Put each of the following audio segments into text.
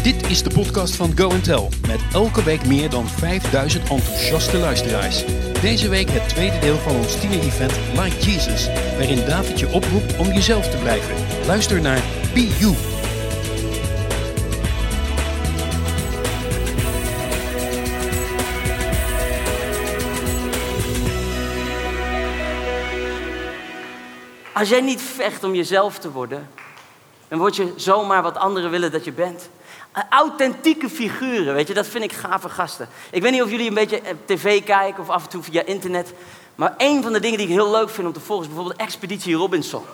Dit is de podcast van Go & Tell met elke week meer dan 5000 enthousiaste luisteraars. Deze week het tweede deel van ons tiener-event Like Jesus, waarin David je oproept om jezelf te blijven. Luister naar Be You. Als jij niet vecht om jezelf te worden, dan word je zomaar wat anderen willen dat je bent. Authentieke figuren, weet je, dat vind ik gave gasten. Ik weet niet of jullie een beetje tv kijken of af en toe via internet. Maar een van de dingen die ik heel leuk vind om te volgen is bijvoorbeeld Expeditie Robinson.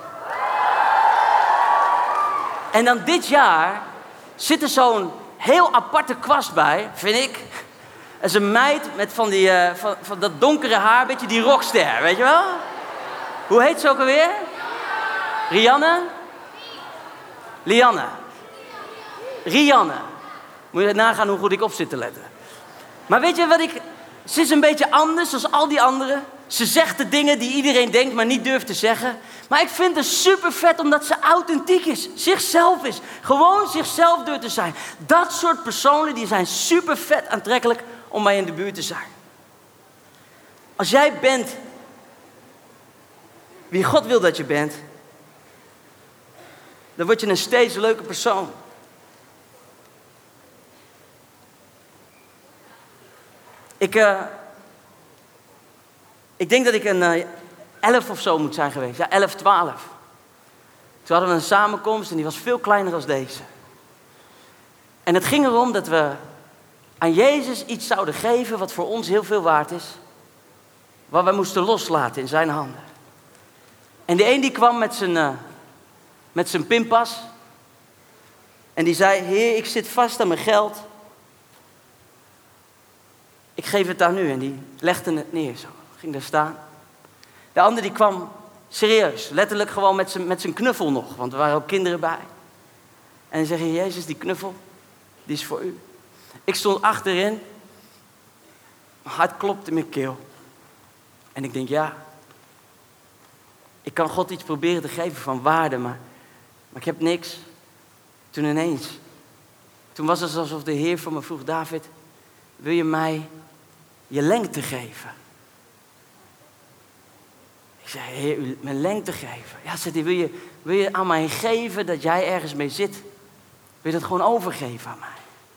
En dan dit jaar zit er zo'n heel aparte kwast bij, vind ik. Dat is een meid met van dat donkere haar, een beetje die rockster, weet je wel? Hoe heet ze ook alweer? Rianne? Lianne. Rianne. Moet je nagaan hoe goed ik op zit te letten. Maar weet je wat ze is een beetje anders dan al die anderen. Ze zegt de dingen die iedereen denkt, maar niet durft te zeggen. Maar ik vind het super vet omdat ze authentiek is. Zichzelf is. Gewoon zichzelf durft te zijn. Dat soort personen die zijn super vet aantrekkelijk om bij in de buurt te zijn. Als jij bent wie God wil dat je bent, dan word je een steeds leuke persoon. Ik denk dat ik een 11 of zo moet zijn geweest. Ja, 11, 12. Toen hadden we een samenkomst en die was veel kleiner dan deze. En het ging erom dat we aan Jezus iets zouden geven wat voor ons heel veel waard is. Wat wij moesten loslaten in zijn handen. En de een die kwam met zijn pinpas. En die zei, Heer, ik zit vast aan mijn geld. Ik geef het aan u. En die legde het neer zo. Ging daar staan. De ander die kwam serieus. Letterlijk gewoon met zijn knuffel nog. Want er waren ook kinderen bij. En hij zei, Heer Jezus, die knuffel, die is voor u. Ik stond achterin. Mijn hart klopte in mijn keel. En ik denk, ja, ik kan God iets proberen te geven van waarde, maar ik heb niks. Toen was het alsof de Heer voor me vroeg, David, wil je mij je lengte geven? Ik zei, Heer, u mijn lengte geven? Ja, zei hij, wil je aan mij geven dat jij ergens mee zit? Wil je dat gewoon overgeven aan mij?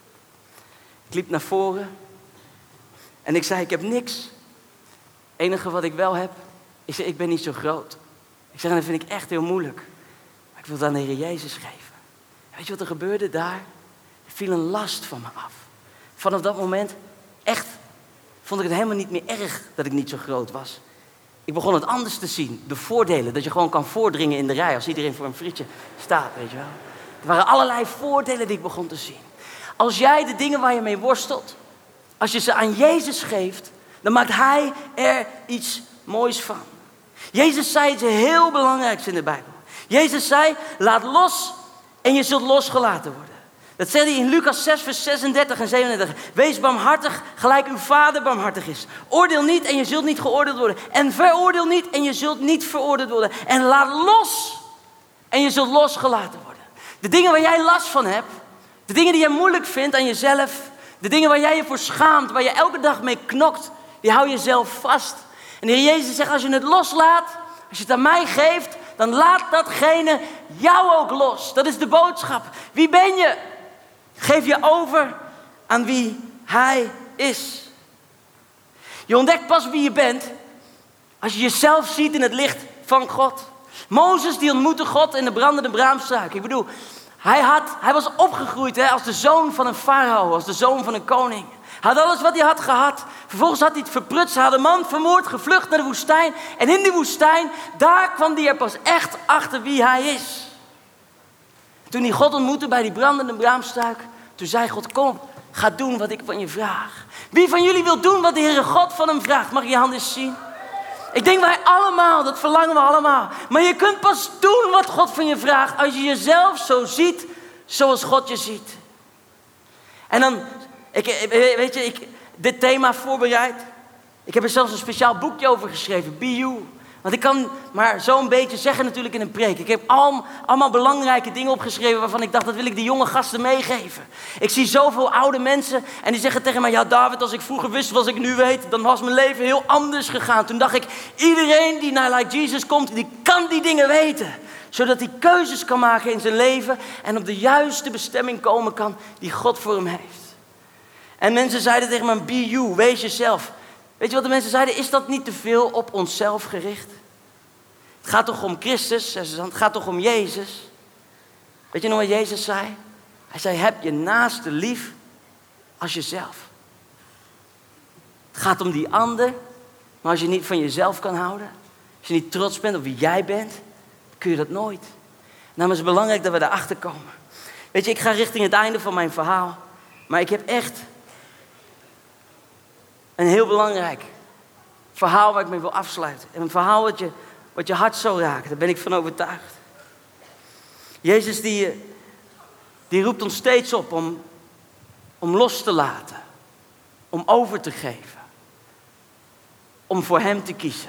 Ik liep naar voren en ik zei, ik heb niks. Het enige wat ik wel heb, ik zei, ik ben niet zo groot. Ik zeg, en dat vind ik echt heel moeilijk. Maar ik wil het aan de Heer Jezus geven. En weet je wat er gebeurde daar? Er viel een last van me af. Vanaf dat moment, echt, vond ik het helemaal niet meer erg dat ik niet zo groot was. Ik begon het anders te zien. De voordelen, dat je gewoon kan voordringen in de rij als iedereen voor een frietje staat, weet je wel. Er waren allerlei voordelen die ik begon te zien. Als jij de dingen waar je mee worstelt, als je ze aan Jezus geeft, dan maakt Hij er iets moois van. Jezus zei iets heel belangrijks in de Bijbel. Jezus zei, laat los en je zult losgelaten worden. Dat zei hij in Lucas 6, vers 36 en 37. Wees barmhartig, gelijk uw Vader barmhartig is. Oordeel niet en je zult niet geoordeeld worden. En veroordeel niet en je zult niet veroordeeld worden. En laat los en je zult losgelaten worden. De dingen waar jij last van hebt, de dingen die jij moeilijk vindt aan jezelf, de dingen waar jij je voor schaamt, waar je elke dag mee knokt, die hou je zelf vast. En de Heer Jezus zegt, als je het loslaat, als je het aan mij geeft, dan laat datgene jou ook los. Dat is de boodschap. Wie ben je? Geef je over aan wie Hij is. Je ontdekt pas wie je bent als je jezelf ziet in het licht van God. Mozes die ontmoette God in de brandende braamstruik. Ik bedoel, hij was opgegroeid als de zoon van een farao, als de zoon van een koning. Hij had alles wat hij had gehad. Vervolgens had hij het verprutst. Hij had een man vermoord, gevlucht naar de woestijn. En in die woestijn, daar kwam hij er pas echt achter wie hij is. Toen hij God ontmoette bij die brandende braamstruik, toen zei God, kom, ga doen wat ik van je vraag. Wie van jullie wil doen wat de Heere God van hem vraagt? Mag ik je handen eens zien? Ik denk wij allemaal, dat verlangen we allemaal. Maar je kunt pas doen wat God van je vraagt als je jezelf zo ziet zoals God je ziet. En dan, weet je, dit thema voorbereid. Ik heb er zelfs een speciaal boekje over geschreven, Be You. Want ik kan maar zo'n beetje zeggen natuurlijk in een preek. Ik heb allemaal belangrijke dingen opgeschreven waarvan ik dacht, dat wil ik die jonge gasten meegeven. Ik zie zoveel oude mensen en die zeggen tegen mij, ja David, als ik vroeger wist wat ik nu weet, dan was mijn leven heel anders gegaan. Toen dacht ik, iedereen die naar Like Jesus komt, die kan die dingen weten. Zodat hij keuzes kan maken in zijn leven en op de juiste bestemming komen kan die God voor hem heeft. En mensen zeiden tegen me, be you, wees jezelf. Weet je wat de mensen zeiden? Is dat niet te veel op onszelf gericht? Het gaat toch om Christus? Het gaat toch om Jezus? Weet je nog wat Jezus zei? Hij zei, heb je naaste lief als jezelf. Het gaat om die ander. Maar als je niet van jezelf kan houden, als je niet trots bent op wie jij bent, kun je dat nooit. Daarom is het belangrijk dat we daarachter komen. Weet je, ik ga richting het einde van mijn verhaal. Maar ik heb echt een heel belangrijk verhaal waar ik mee wil afsluiten. En een verhaal wat je hart zal raken. Daar ben ik van overtuigd. Jezus die roept ons steeds op om los te laten. Om over te geven. Om voor hem te kiezen.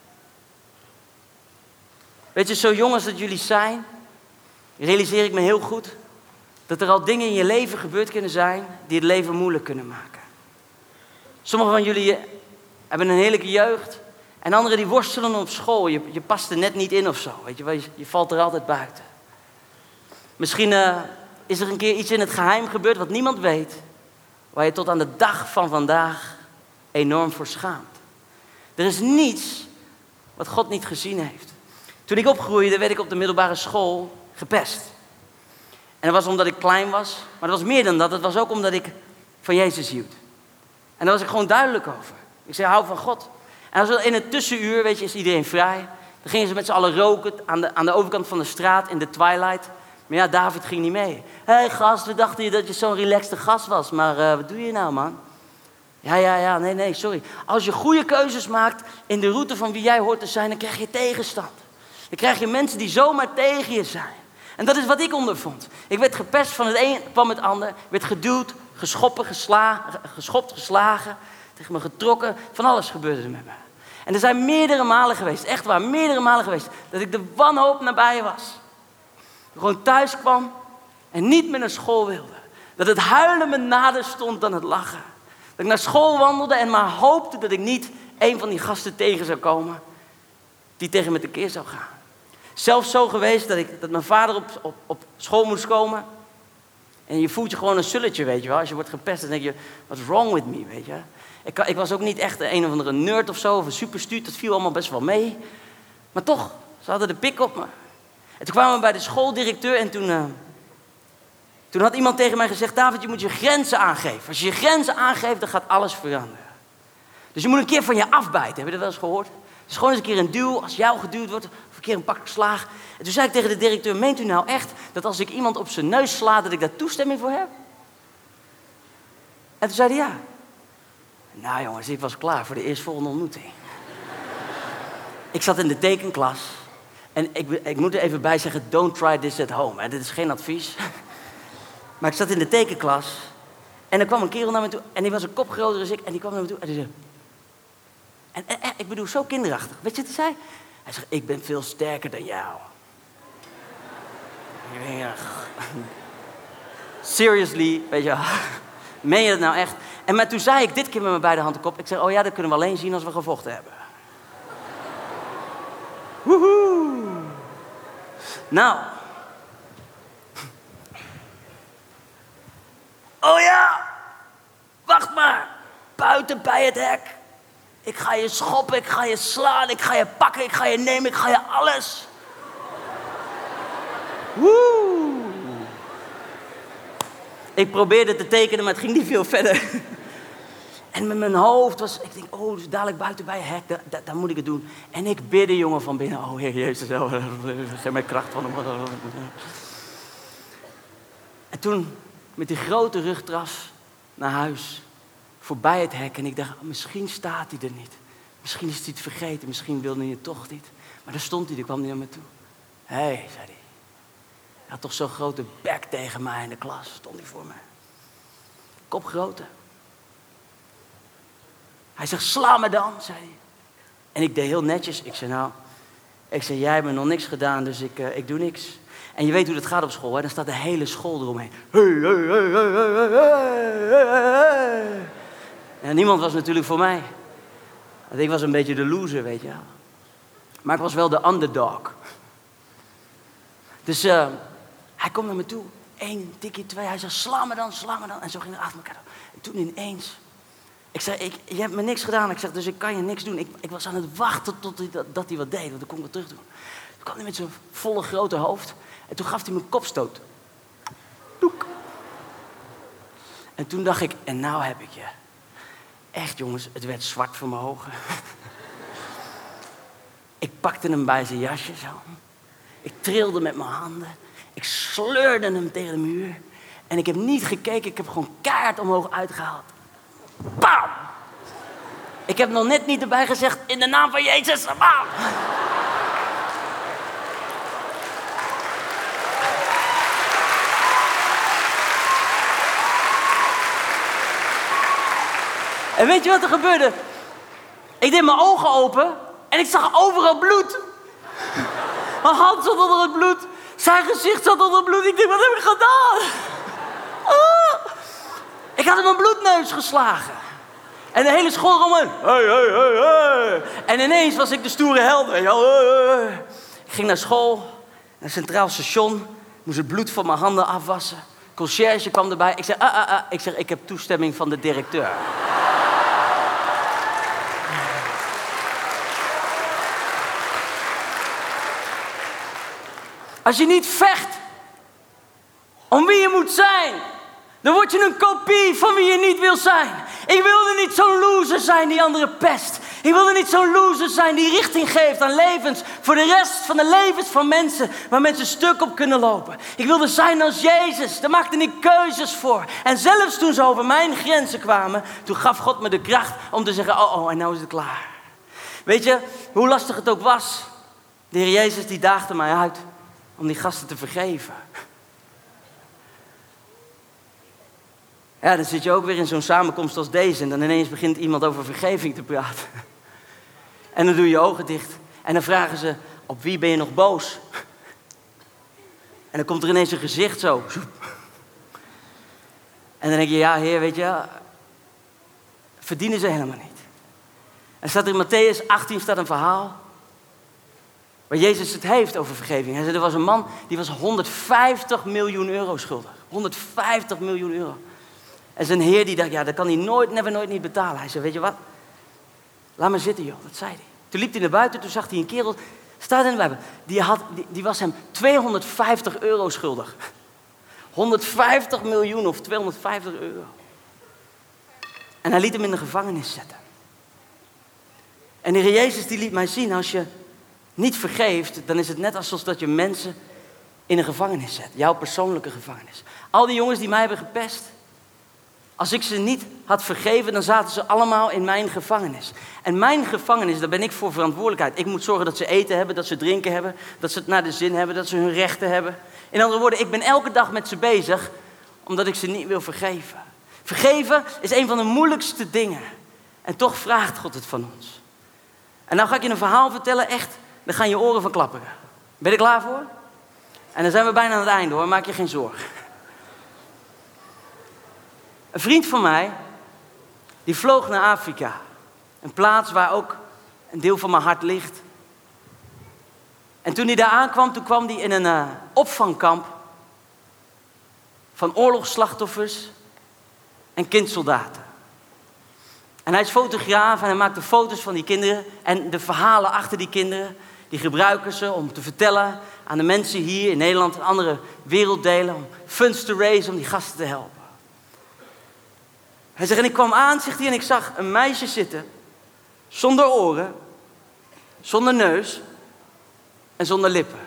Weet je, zo jong als dat jullie zijn, realiseer ik me heel goed dat er al dingen in je leven gebeurd kunnen zijn die het leven moeilijk kunnen maken. Sommigen van jullie hebben een heerlijke jeugd en anderen die worstelen op school. Je past er net niet in of zo, weet je wel, je valt er altijd buiten. Misschien is er een keer iets in het geheim gebeurd wat niemand weet, waar je tot aan de dag van vandaag enorm voor schaamt. Er is niets wat God niet gezien heeft. Toen ik opgroeide, werd ik op de middelbare school gepest. En dat was omdat ik klein was, maar dat was meer dan dat. Het was ook omdat ik van Jezus hield. En daar was ik gewoon duidelijk over. Ik zei, hou van God. En als in het tussenuur, weet je, is iedereen vrij. Dan gingen ze met z'n allen roken aan de overkant van de straat in de twilight. Maar ja, David ging niet mee. Hé gast, we dachten dat je zo'n relaxte gast was. Maar wat doe je nou, man? Ja, nee, sorry. Als je goede keuzes maakt in de route van wie jij hoort te zijn, dan krijg je tegenstand. Dan krijg je mensen die zomaar tegen je zijn. En dat is wat ik ondervond. Ik werd gepest, van het een kwam het ander. Ik werd geduwd, geschopt, geslagen. Tegen me getrokken. Van alles gebeurde er met me. En er zijn meerdere malen geweest, echt waar, meerdere malen geweest, dat ik de wanhoop nabij was. Ik gewoon thuis kwam en niet meer naar school wilde. Dat het huilen me nader stond dan het lachen. Dat ik naar school wandelde en maar hoopte dat ik niet een van die gasten tegen zou komen die tegen me tekeer zou gaan. Zelfs zo geweest dat mijn vader op school moest komen. En je voelt je gewoon een sulletje, weet je wel. Als je wordt gepest, dan denk je, what's wrong with me, weet je. Ik was ook niet echt een of andere nerd of zo, of een superstuut. Dat viel allemaal best wel mee. Maar toch, ze hadden de pik op me. En toen kwamen we bij de schooldirecteur en toen had iemand tegen mij gezegd, David, je moet je grenzen aangeven. Als je je grenzen aangeeft, dan gaat alles veranderen. Dus je moet een keer van je afbijten. Heb je dat wel eens gehoord? Dus gewoon eens een keer een duw, als jou geduwd wordt, of een keer een pak slaag. En toen zei ik tegen de directeur, meent u nou echt dat als ik iemand op zijn neus sla, dat ik daar toestemming voor heb? En toen zei hij ja. Nou jongens, ik was klaar voor de eerstvolgende ontmoeting. Ik zat in de tekenklas. En ik moet er even bij zeggen, don't try this at home. Hè. Dit is geen advies. Maar ik zat in de tekenklas. En er kwam een kerel naar me toe. En die was een kop groter dan ik. En die kwam naar me toe. En die zei... En ik bedoel, zo kinderachtig. Weet je wat hij zei? Hij zegt, ik ben veel sterker dan jou. Seriously, weet je wel. Meen je dat nou echt? Maar toen zei ik dit keer met mijn beide handen op kop. Ik zeg, oh ja, dat kunnen we alleen zien als we gevochten hebben. Woehoe. Nou. Oh ja. Wacht maar. Buiten bij het hek. Ik ga je schoppen, ik ga je slaan, ik ga je pakken, ik ga je nemen, ik ga je alles. Woe. Ik probeerde te tekenen, maar het ging niet veel verder. En met mijn hoofd was, ik denk, oh, dus dadelijk buiten bij het hek, daar moet ik het doen. En ik bidde, jongen, van binnen, oh Heer Jezus, geef mij kracht van hem. En toen, met die grote rugtras naar huis, voorbij het hek. En ik dacht, misschien staat hij er niet. Misschien is hij het vergeten, misschien wilde hij het toch niet. Maar daar stond hij, daar kwam hij naar me toe. Hé, zei hij. Hij had toch zo'n grote bek tegen mij in de klas, stond hij voor mij. Kopgrote. Hij zegt, sla me dan, zei hij. En ik deed heel netjes. Ik zei, jij hebt me nog niks gedaan, dus ik doe niks. En je weet hoe dat gaat op school, hè? Dan staat de hele school eromheen. En niemand was natuurlijk voor mij. Want ik was een beetje de loser, weet je wel. Maar ik was wel de underdog. Dus hij komt naar me toe. 1, tikkie, 2. Hij zei, sla me dan. En zo ging het achter elkaar. En toen ineens. Ik zei, je hebt me niks gedaan. Ik zeg, dus ik kan je niks doen. Ik was aan het wachten tot hij wat deed. Want dan kon ik wat terug doen. Toen kwam hij met zijn volle grote hoofd. En toen gaf hij me een kopstoot. Doek. En toen dacht ik, en nou heb ik je. Echt jongens, het werd zwart voor mijn ogen. Ik pakte hem bij zijn jasje zo. Ik trilde met mijn handen. Ik sleurde hem tegen de muur. En ik heb niet gekeken, ik heb gewoon keihard omhoog uitgehaald. Bam! Ik heb nog net niet erbij gezegd, in de naam van Jezus. Bam! En weet je wat er gebeurde? Ik deed mijn ogen open en ik zag overal bloed. Mijn hand zat onder het bloed. Zijn gezicht zat onder het bloed. Ik dacht, wat heb ik gedaan? Ah! Ik had hem een bloedneus geslagen. En de hele school eromheen. Hey. En ineens was ik de stoere held. Ik ging naar school, naar het Centraal Station. Moest het bloed van mijn handen afwassen. Conciërge kwam erbij. Ik zeg, ik heb toestemming van de directeur. Als je niet vecht om wie je moet zijn, dan word je een kopie van wie je niet wil zijn. Ik wilde niet zo'n loser zijn die andere pest. Ik wilde niet zo'n loser zijn die richting geeft aan levens voor de rest van de levens van mensen, waar mensen stuk op kunnen lopen. Ik wilde zijn als Jezus. Daar maakte ik keuzes voor. En zelfs toen ze over mijn grenzen kwamen, toen gaf God me de kracht om te zeggen, en nou is het klaar. Weet je, hoe lastig het ook was, de Heer Jezus die daagde mij uit om die gasten te vergeven. Ja, dan zit je ook weer in zo'n samenkomst als deze en dan ineens begint iemand over vergeving te praten. En dan doe je je ogen dicht en dan vragen ze, op wie ben je nog boos? En dan komt er ineens een gezicht zo. En dan denk je, ja Heer, weet je, verdienen ze helemaal niet. En staat er in Matthäus 18 staat een verhaal waar Jezus het heeft over vergeving. Hij zei, er was een man die was 150 miljoen euro schuldig. 150 miljoen euro. En zijn heer die dacht, ja, dat kan hij nooit niet betalen. Hij zei, weet je wat? Laat maar zitten, joh. Dat zei hij. Toen liep hij naar buiten, toen zag hij een kerel, staat in de Bijbel, die was hem 250 euro schuldig. 150 miljoen of 250 euro. En hij liet hem in de gevangenis zetten. En de Heer Jezus die liet mij zien, als je niet vergeeft, dan is het net alsof dat je mensen in een gevangenis zet. Jouw persoonlijke gevangenis. Al die jongens die mij hebben gepest, als ik ze niet had vergeven, dan zaten ze allemaal in mijn gevangenis. En mijn gevangenis, daar ben ik voor verantwoordelijkheid. Ik moet zorgen dat ze eten hebben, dat ze drinken hebben, dat ze het naar de zin hebben, dat ze hun rechten hebben. In andere woorden, ik ben elke dag met ze bezig, omdat ik ze niet wil vergeven. Vergeven is een van de moeilijkste dingen. En toch vraagt God het van ons. En nou ga ik je een verhaal vertellen, echt, daar gaan je oren van klapperen. Ben je er klaar voor? En dan zijn we bijna aan het einde hoor, maak je geen zorgen. Een vriend van mij, die vloog naar Afrika. Een plaats waar ook een deel van mijn hart ligt. En toen hij daar aankwam, toen kwam hij in een opvangkamp van oorlogsslachtoffers en kindsoldaten. En hij is fotograaf en hij maakte foto's van die kinderen. En de verhalen achter die kinderen, die gebruiken ze om te vertellen aan de mensen hier in Nederland en andere werelddelen. Om funds te raisen, om die gasten te helpen. Hij zegt, en ik kwam aan, zegt hij, en ik zag een meisje zitten. Zonder oren, zonder neus en zonder lippen.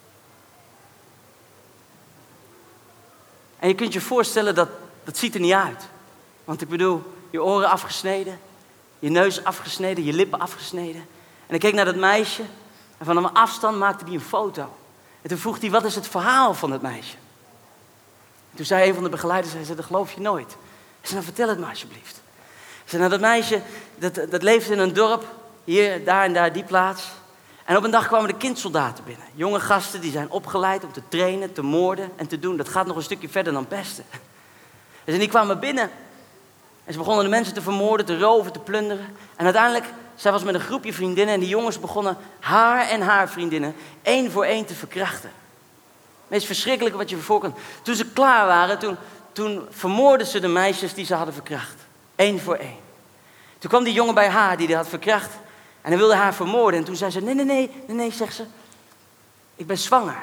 En je kunt je voorstellen dat ziet er niet uit. Want ik bedoel, je oren afgesneden, je neus afgesneden, je lippen afgesneden. En ik keek naar dat meisje en van een afstand maakte hij een foto. En toen vroeg hij, wat is het verhaal van het meisje? En toen zei een van de begeleiders, hij zei, dat geloof je nooit. Hij zei, nou vertel het maar alsjeblieft. Hij zei, nou dat meisje, dat leefde in een dorp Hier, daar en daar, die plaats. En op een dag kwamen de kindsoldaten binnen. Jonge gasten die zijn opgeleid om te trainen, te moorden en te doen. Dat gaat nog een stukje verder dan pesten. Dus die kwamen binnen. En ze begonnen de mensen te vermoorden, te roven, te plunderen. En uiteindelijk, zij was met een groepje vriendinnen. En die jongens begonnen haar en haar vriendinnen 1 voor 1 te verkrachten. Het meest verschrikkelijke wat je voor kan. Toen ze klaar waren, toen vermoordden ze de meisjes die ze hadden verkracht. 1 voor 1. Toen kwam die jongen bij haar die had verkracht. En hij wilde haar vermoorden. En toen zei ze, nee, zegt ze. Ik ben zwanger.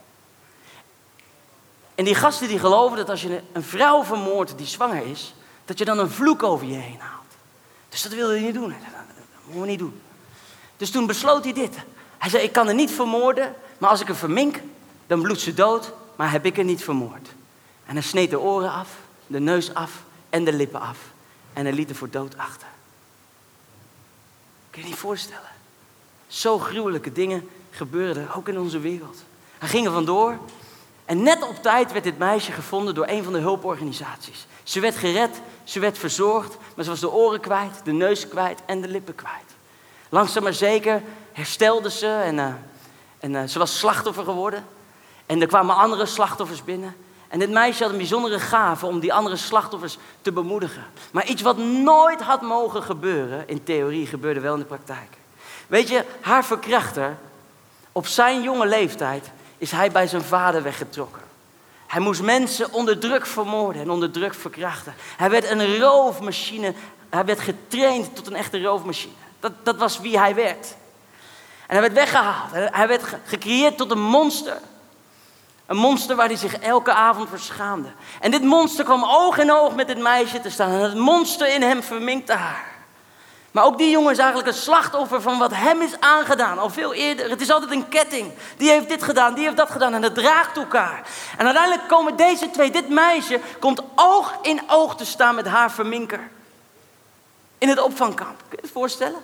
En die gasten die geloven dat als je een vrouw vermoordt die zwanger is, dat je dan een vloek over je heen haalt. Dus dat wilde hij niet doen. Dat moeten we niet doen. Dus toen besloot hij dit. Hij zei, ik kan haar niet vermoorden, maar als ik haar vermink, dan bloedt ze dood, maar heb ik haar niet vermoord. En hij sneed de oren af, de neus af en de lippen af. En hij liet haar voor dood achter. Kun je je niet voorstellen? Zo gruwelijke dingen gebeurden, ook in onze wereld. Hij ging er vandoor. En net op tijd werd dit meisje gevonden door een van de hulporganisaties. Ze werd gered, ze werd verzorgd, maar ze was de oren kwijt, de neus kwijt en de lippen kwijt. Langzaam maar zeker herstelde ze en ze was slachtoffer geworden. En er kwamen andere slachtoffers binnen. En dit meisje had een bijzondere gave om die andere slachtoffers te bemoedigen. Maar iets wat nooit had mogen gebeuren, in theorie gebeurde wel in de praktijk. Weet je, haar verkrachter, op zijn jonge leeftijd is hij bij zijn vader weggetrokken. Hij moest mensen onder druk vermoorden en onder druk verkrachten. Hij werd een roofmachine. Hij werd getraind tot een echte roofmachine. Dat was wie hij werd. En hij werd weggehaald. Hij werd gecreëerd tot een monster. Een monster waar hij zich elke avond voor schaamde. En dit monster kwam oog in oog met dit meisje te staan. En het monster in hem verminkte haar. Maar ook die jongen is eigenlijk een slachtoffer van wat hem is aangedaan. Al veel eerder. Het is altijd een ketting. Die heeft dit gedaan, die heeft dat gedaan. En dat draagt elkaar. En uiteindelijk komen deze twee. Dit meisje komt oog in oog te staan met haar verminker. In het opvangkamp. Kun je het voorstellen?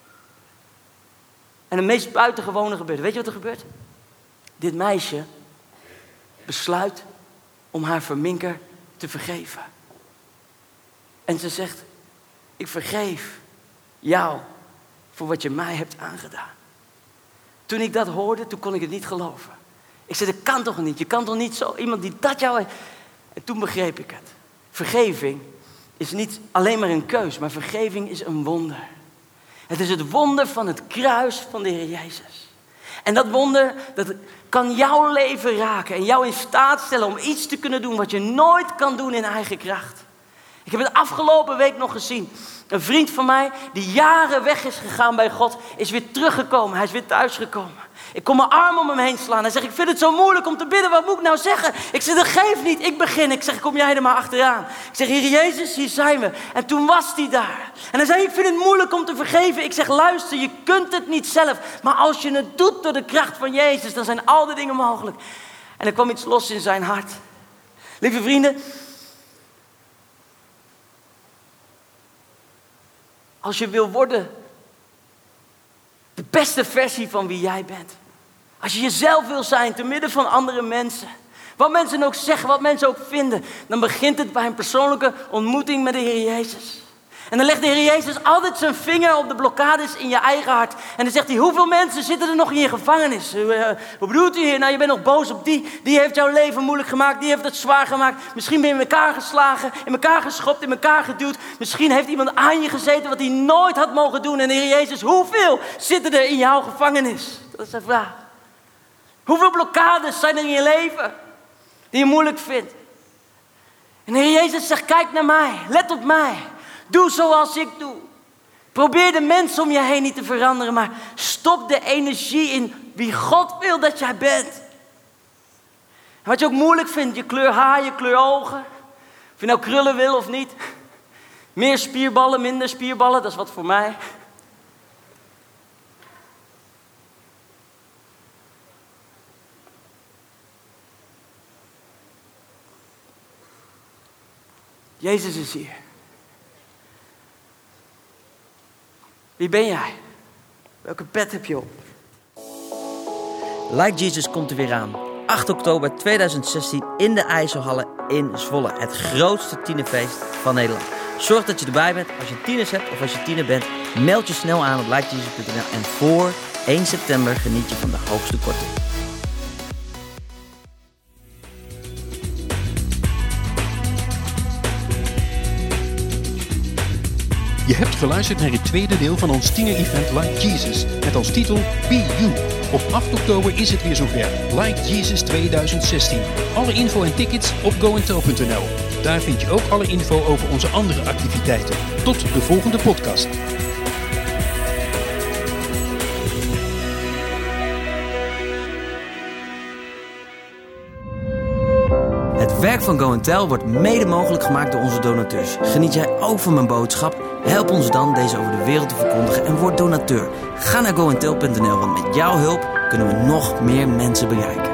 En het meest buitengewone gebeurt. Weet je wat er gebeurt? Dit meisje besluit om haar verminker te vergeven. En ze zegt, ik vergeef jou voor wat je mij hebt aangedaan. Toen ik dat hoorde, toen kon ik het niet geloven. Ik zei, dat kan toch niet? Je kan toch niet zo iemand die dat jou... En toen begreep ik het. Vergeving is niet alleen maar een keus, maar vergeving is een wonder. Het is het wonder van het kruis van de Heer Jezus. En dat wonder, dat kan jouw leven raken en jou in staat stellen om iets te kunnen doen wat je nooit kan doen in eigen kracht. Ik heb het afgelopen week nog gezien. Een vriend van mij die jaren weg is gegaan bij God, is weer teruggekomen. Hij is weer thuisgekomen. Ik kon mijn arm om hem heen slaan. Hij zegt, ik vind het zo moeilijk om te bidden. Wat moet ik nou zeggen? Ik zeg, dat geeft niet. Ik begin. Ik zeg, kom jij er maar achteraan. Ik zeg, Heer Jezus, hier zijn we. En toen was hij daar. En hij zei, ik vind het moeilijk om te vergeven. Ik zeg, luister, je kunt het niet zelf. Maar als je het doet door de kracht van Jezus, dan zijn al die dingen mogelijk. En er kwam iets los in zijn hart. Lieve vrienden, als je wil worden de beste versie van wie jij bent. Als je jezelf wil zijn te midden van andere mensen. Wat mensen ook zeggen, wat mensen ook vinden. Dan begint het bij een persoonlijke ontmoeting met de Heer Jezus. En dan legt de Heer Jezus altijd zijn vinger op de blokkades in je eigen hart. En dan zegt hij, hoeveel mensen zitten er nog in je gevangenis? Wat bedoelt u hier? Nou, je bent nog boos op die. Die heeft jouw leven moeilijk gemaakt. Die heeft het zwaar gemaakt. Misschien ben je in elkaar geslagen, in elkaar geschopt, in elkaar geduwd. Misschien heeft iemand aan je gezeten wat hij nooit had mogen doen. En de Heer Jezus, hoeveel zitten er in jouw gevangenis? Dat is de vraag. Hoeveel blokkades zijn er in je leven die je moeilijk vindt? En de Heer Jezus zegt, kijk naar mij. Let op mij. Doe zoals ik doe. Probeer de mensen om je heen niet te veranderen, maar stop de energie in wie God wil dat jij bent. En wat je ook moeilijk vindt, je kleur haar, je kleur ogen. Of je nou krullen wil of niet. Meer spierballen, minder spierballen, dat is wat voor mij. Jezus is hier. Wie ben jij? Welke pet heb je op? Like Jesus komt er weer aan. 8 oktober 2016 in de IJsselhallen in Zwolle. Het grootste tienerfeest van Nederland. Zorg dat je erbij bent als je tieners hebt of als je tiener bent. Meld je snel aan op likejesus.nl en voor 1 september geniet je van de hoogste korting. Je hebt geluisterd naar het tweede deel van ons tiener-event Like Jesus, met als titel Be You. Op 8 oktober is het weer zover. Like Jesus 2016. Alle info en tickets op goandtell.nl. Daar vind je ook alle info over onze andere activiteiten. Tot de volgende podcast. Het werk van Go & Tell wordt mede mogelijk gemaakt door onze donateurs. Geniet jij ook van mijn boodschap? Help ons dan deze over de wereld te verkondigen en word donateur. Ga naar goandtell.nl, want met jouw hulp kunnen we nog meer mensen bereiken.